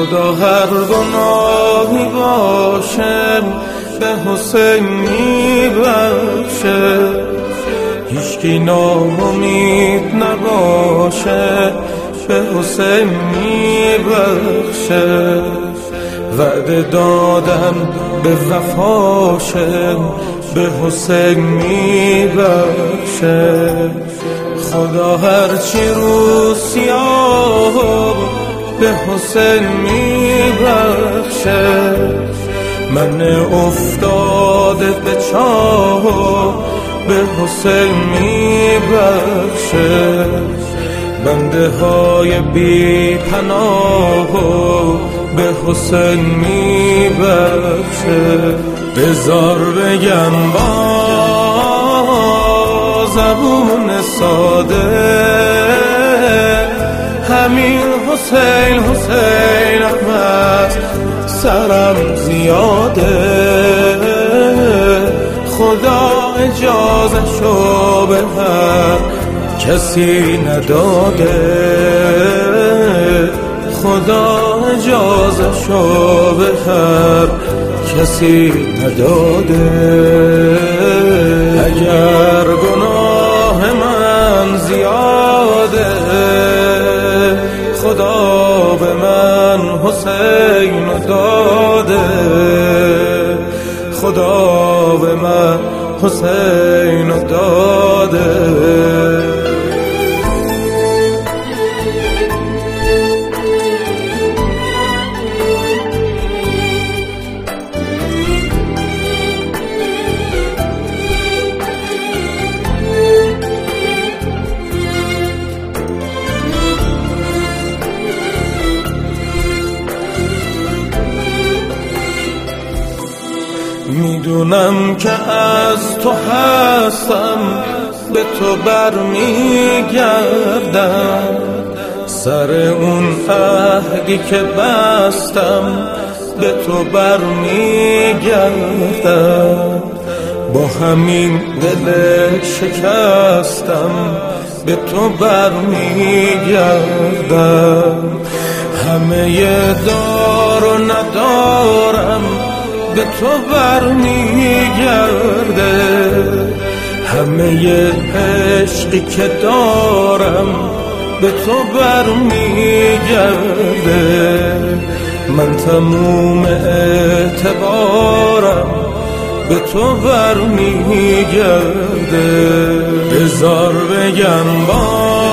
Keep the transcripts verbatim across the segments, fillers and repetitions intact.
خدا هر گناهی باشه به حسین میبخشه، هیچکی ناامید نباشه به حسین میبخشه. وعده دادم به وفاشه به حسین میبخشه. خدا هرچی رو سیاه به حسین میبخشه. من افتاده به چاه به حسین میبخشه. بنده های بی پناه به حسین میبخشه. بذار بگم با زبون ساده همین حسین حسین احمد سرم زیاده. خدا اجازه شو به هر کسی نداده. خدا اجازه شو به هر کسی نداده. اگر گناه من زیاده خدا به من حسین داده. خدا به من حسین داده. میدونم که از تو هستم به تو برمیگردم. سر اون عهدی که بستم به تو برمیگردم. با همین دل شکستم به تو برمیگردم. همه دار و ندارم به تو برمیگرده. همه عشقی که دارم به تو برمیگرده. من تموم اعتبارم به تو برمیگرده. بذار بگم با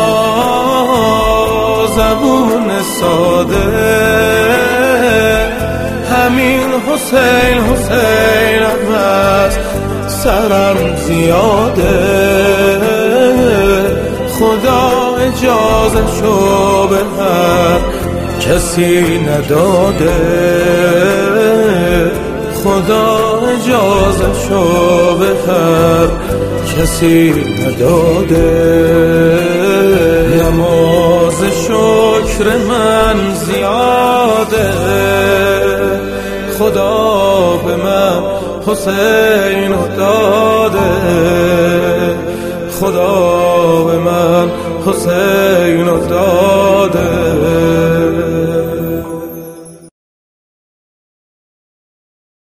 زبون ساده همین حسین حسین احمد سرم زیاده. خدا اجازه شو به هر کسی نداده. خدا اجازه شو به هر کسی نداده. نماز شکر من زیاده. خدا به من حسین داده. خدا به من حسین داده.